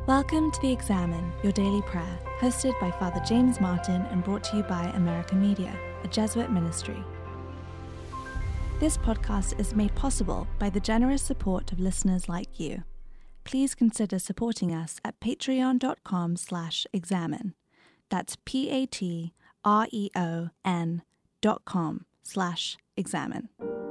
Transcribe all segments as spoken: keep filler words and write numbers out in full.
Welcome to The Examine, your daily prayer, hosted by Father James Martin and brought to you by American Media, a Jesuit ministry. This podcast is made possible by the generous support of listeners like you. Please consider supporting us at patreon.com slash examine. That's P-A-T-R-E-O-N dot com slash examine.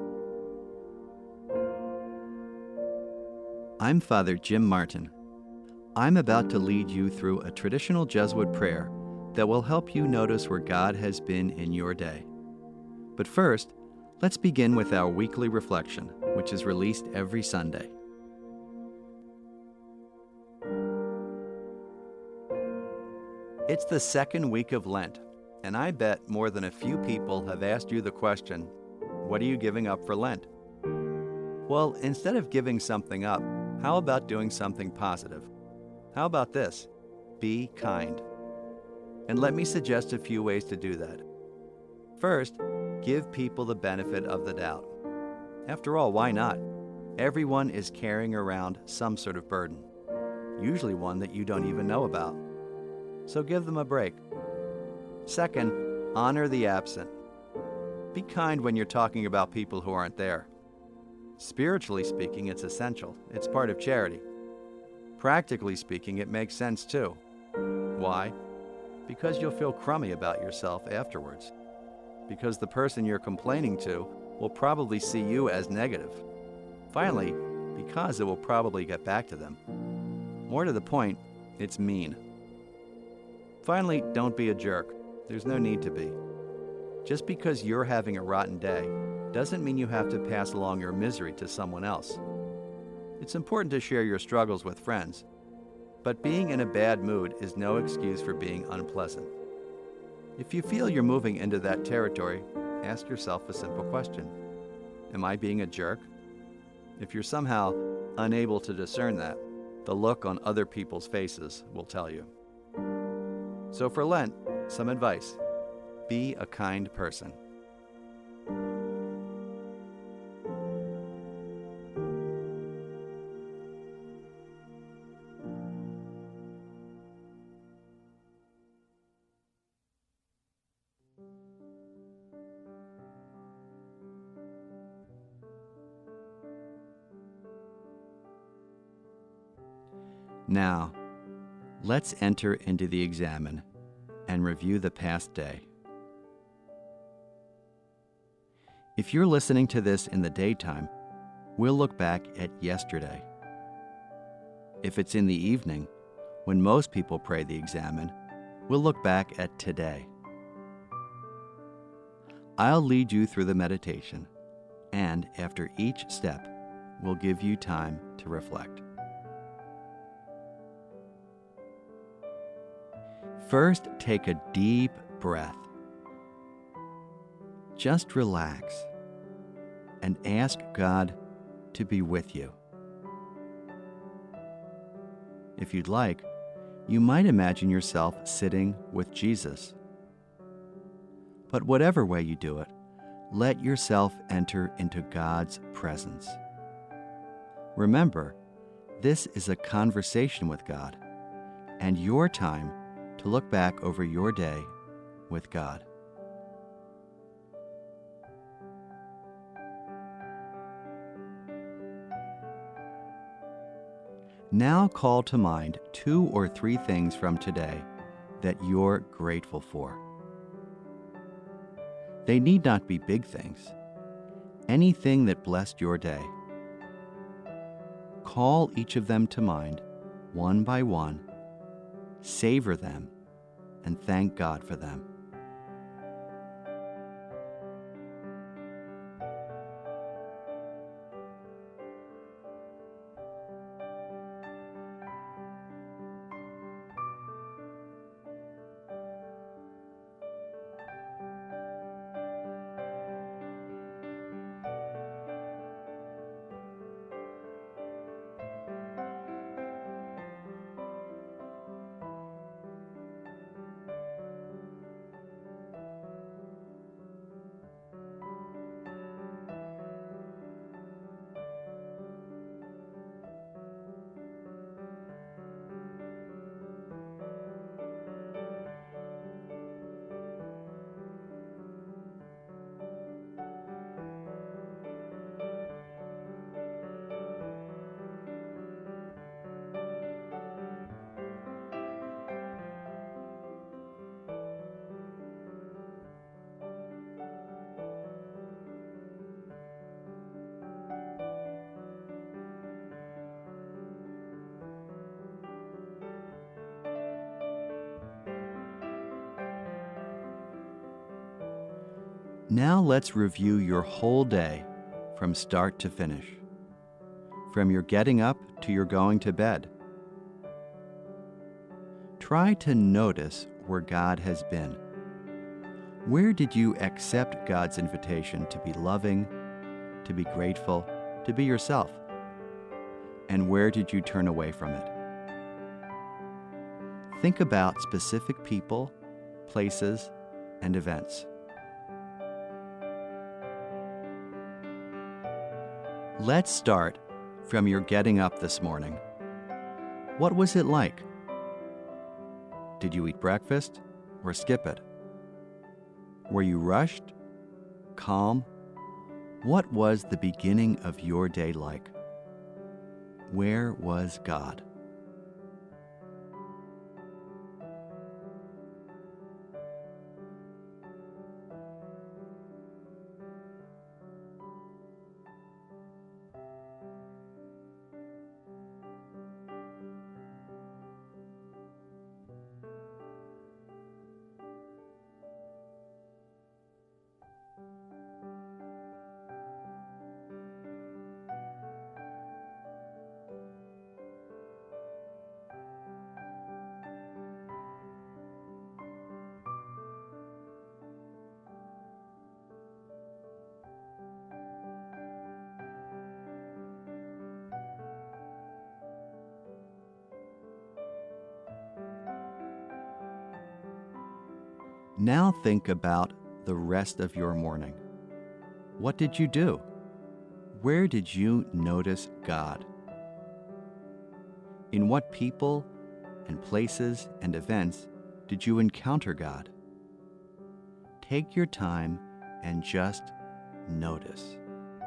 I'm Father Jim Martin. I'm about to lead you through a traditional Jesuit prayer that will help you notice where God has been in your day. But first, let's begin with our weekly reflection, which is released every Sunday. It's the second week of Lent, and I bet more than a few people have asked you the question, what are you giving up for Lent? Well, instead of giving something up, how about doing something positive? How about this? Be kind. And let me suggest a few ways to do that. First, give people the benefit of the doubt. After all, why not? Everyone is carrying around some sort of burden, usually one that you don't even know about. So give them a break. Second, honor the absent. Be kind when you're talking about people who aren't there. Spiritually speaking, it's essential. It's part of charity. Practically speaking, it makes sense too. Why? Because you'll feel crummy about yourself afterwards. Because the person you're complaining to will probably see you as negative. Finally, because it will probably get back to them. More to the point, it's mean. Finally, don't be a jerk. There's no need to be. Just because you're having a rotten day doesn't mean you have to pass along your misery to someone else. It's important to share your struggles with friends, but being in a bad mood is no excuse for being unpleasant. If you feel you're moving into that territory, ask yourself a simple question. Am I being a jerk? If you're somehow unable to discern that, the look on other people's faces will tell you. So for Lent, some advice. Be a kind person. Now, let's enter into the Examine and review the past day. If you're listening to this in the daytime, we'll look back at yesterday. If it's in the evening, when most people pray the Examine, we'll look back at today. I'll lead you through the meditation, and after each step, we'll give you time to reflect. First, take a deep breath. Just relax and ask God to be with you. If you'd like, you might imagine yourself sitting with Jesus. But whatever way you do it, let yourself enter into God's presence. Remember, this is a conversation with God, and your time to look back over your day with God. Now call to mind two or three things from today that you're grateful for. They need not be big things. Anything that blessed your day. Call each of them to mind, one by one, savor them, and thank God for them. Now let's review your whole day from start to finish, from your getting up to your going to bed. Try to notice where God has been. Where did you accept God's invitation to be loving, to be grateful, to be yourself? And where did you turn away from it? Think about specific people, places, and events. Let's start from your getting up this morning. What was it like? Did you eat breakfast or skip it? Were you rushed? Calm? What was the beginning of your day like? Where was God? Now think about the rest of your morning. What did you do? Where did you notice God? In what people and places and events did you encounter God? Take your time and just notice.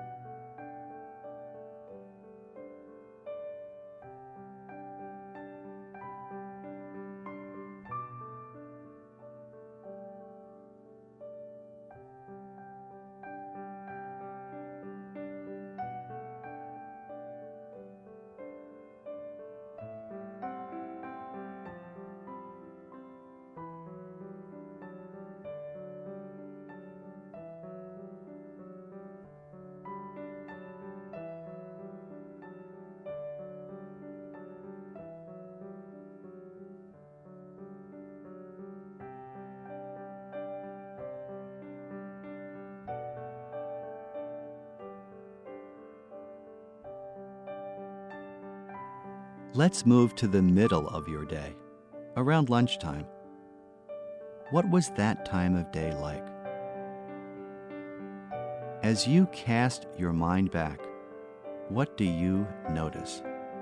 Let's move to the middle of your day, around lunchtime. What was that time of day like? As you cast your mind back, what do you notice?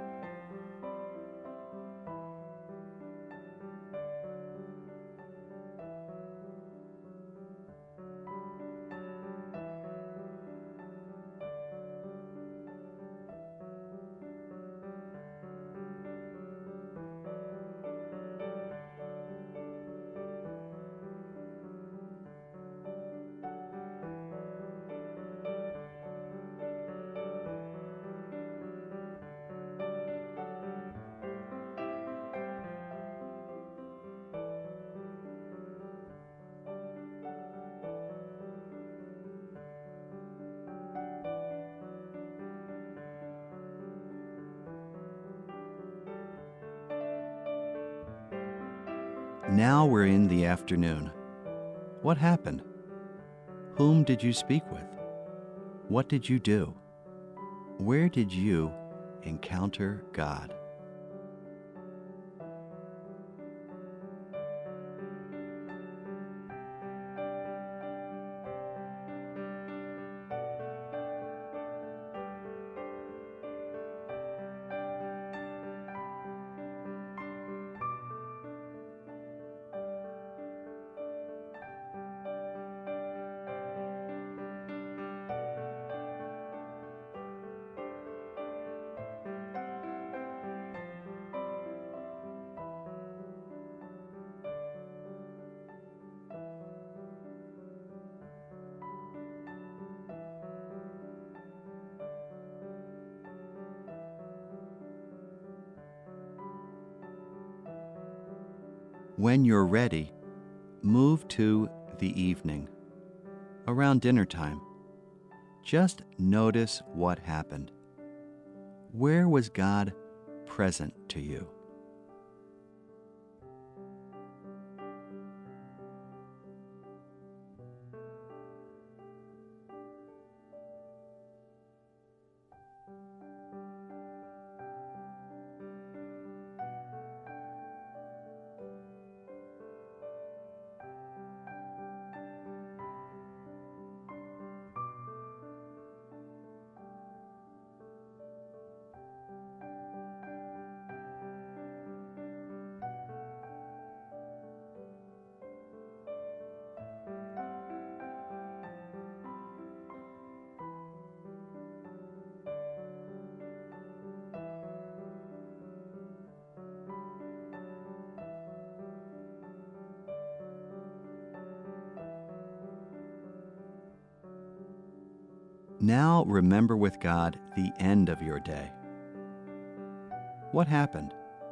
Now we're in the afternoon. What happened? Whom did you speak with? What did you do? Where did you encounter God? When you're ready, move to the evening. around dinner time. Just notice what happened. Where was God present to you? Now remember with God the end of your day. What happened?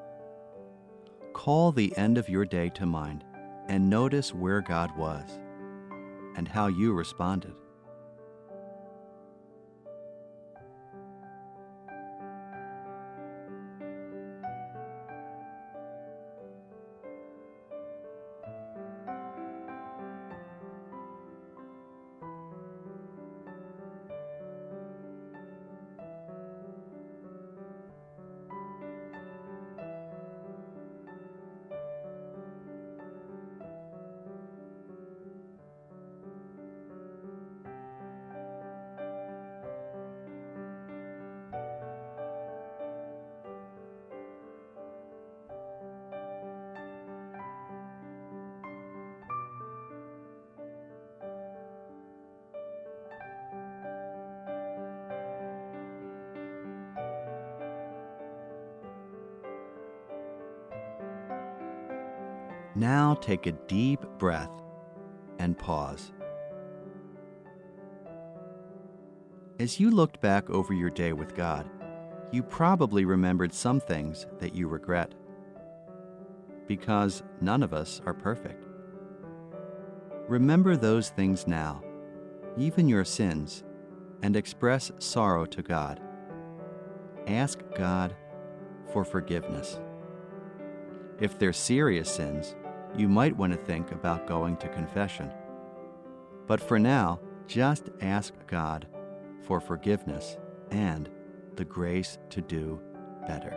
Call the end of your day to mind and notice where God was and how you responded. Now take a deep breath and pause. As you looked back over your day with God, you probably remembered some things that you regret, because none of us are perfect. Remember those things now, even your sins, and express sorrow to God. Ask God for forgiveness. If they're serious sins, you might want to think about going to confession. But for now, just ask God for forgiveness and the grace to do better.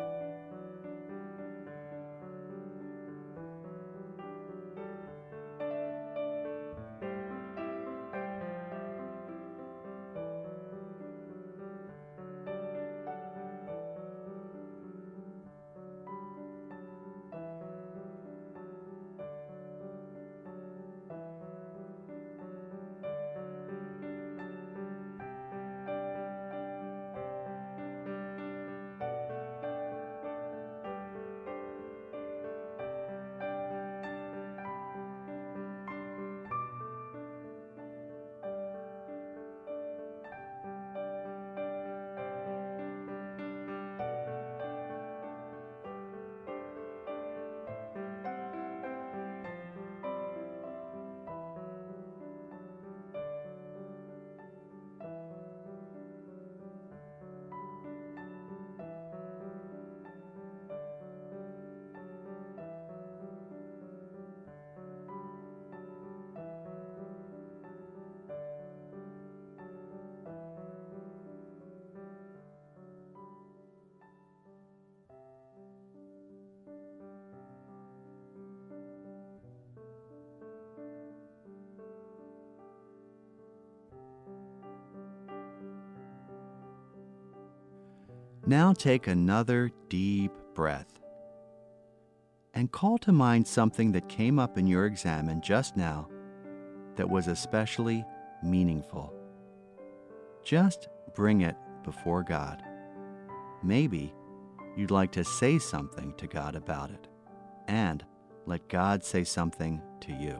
Now take another deep breath and call to mind something that came up in your examen just now that was especially meaningful. Just bring it before God. Maybe you'd like to say something to God about it, and let God say something to you.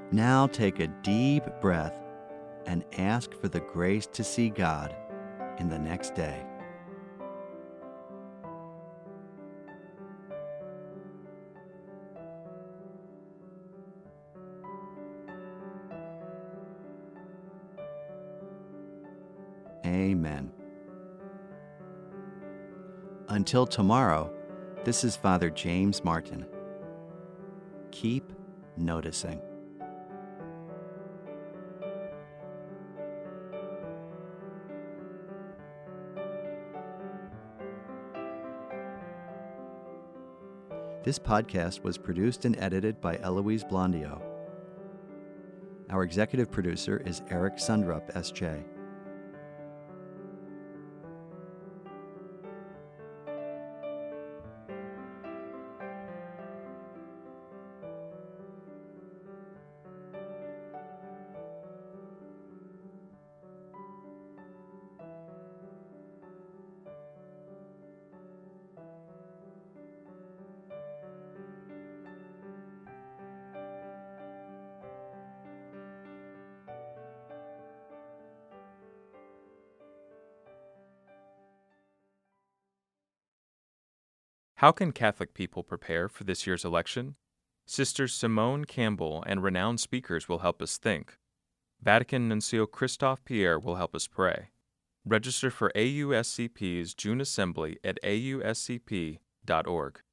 Now take a deep breath and ask for the grace to see God in the next day. Amen. Until tomorrow, this is Father James Martin. Keep noticing. This podcast was produced and edited by Eloise Blondio. Our executive producer is Eric Sundrup, S J. How can Catholic people prepare for this year's election? Sisters Simone Campbell and renowned speakers will help us think. Vatican Nuncio Christophe Pierre will help us pray. Register for A U S C P's June Assembly at A U S C P dot org.